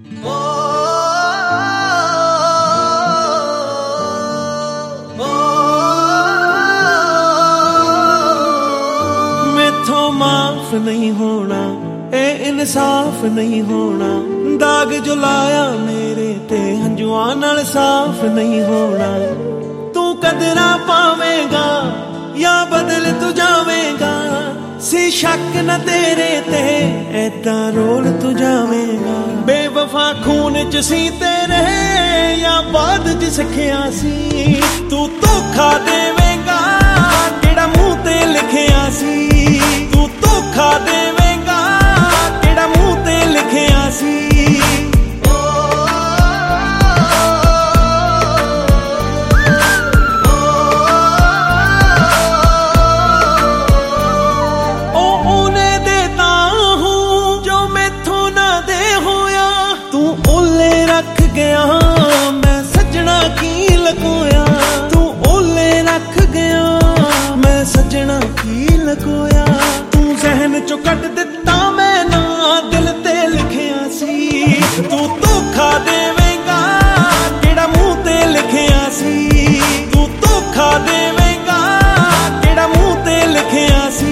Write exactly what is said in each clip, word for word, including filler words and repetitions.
मैथों माफ नहीं होना, ए इंसाफ नहीं होना, दाग जो लाया मेरे ते हंजुआं नाल साफ नहीं होना। तू कदरा पावेगा या बदल तू जावेगा, सी शक न तेरे ते ऐदा रोल तू जावेगा। बेवफा खून च सी तेरे या बाद च सिखिया सी, तू धोखा देवेगा केड़ा मुंह ते लिखिया सी, तू धोखा देवेगा केड़ा मुंह ते लिखिया सी। मैं सजना की लकोया, तू ओले रख गया, मैं सजना की लकोया। तू जहन चो कट दिता मैं ना दिल ते लिखिया सी, तू धोखा देवेगा केड़ा मुंह ते लिखिया सी, तू धोखा देवेगा केड़ा मुंह ते लिखिया सी।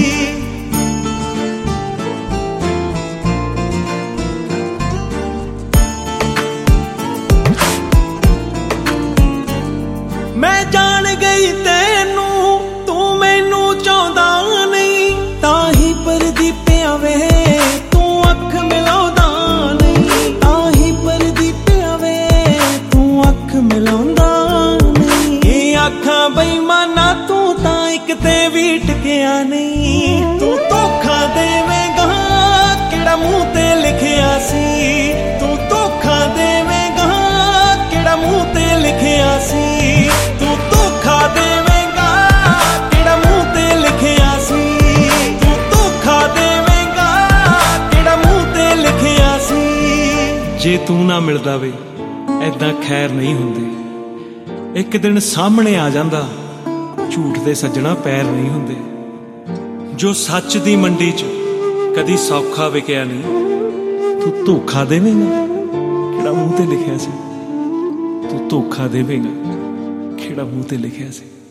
मैं जान गई तेनू तू मैनू चाहता नहीं, ताही परदीपिया वे तू अख मिलाउंदा नहीं, ताही परदीपिया वे तू अख मिलाउंदा नहीं। ये आखां बेईमाना तू तां इक ते भी टिकिया नहीं, तू धोखा देवेगा केड़ा मुंह ते लिखिया सी, तू धोखा देवेगा केड़ा मुंह ते लिखिया सी, तू धोखा देवेगा केड़ा मुंह ते लिखिया सी, तू धोखा देवेगा केड़ा मुंह ते लिखिया सी। जे तू ना मिलदा वे ऐदां खैर नहीं हुंदी, एक दिन सामने आ जांदा झूठ दे सज्जणा पैर नहीं हुंदे। जो सच दी मंडी च कदी सौखा विकिया नहीं, तू धोखा देवेगा केड़ा मुंह ते लिखिया सी, तू धोखा देवेगा केड़ा मुंह ते लिखिया सी।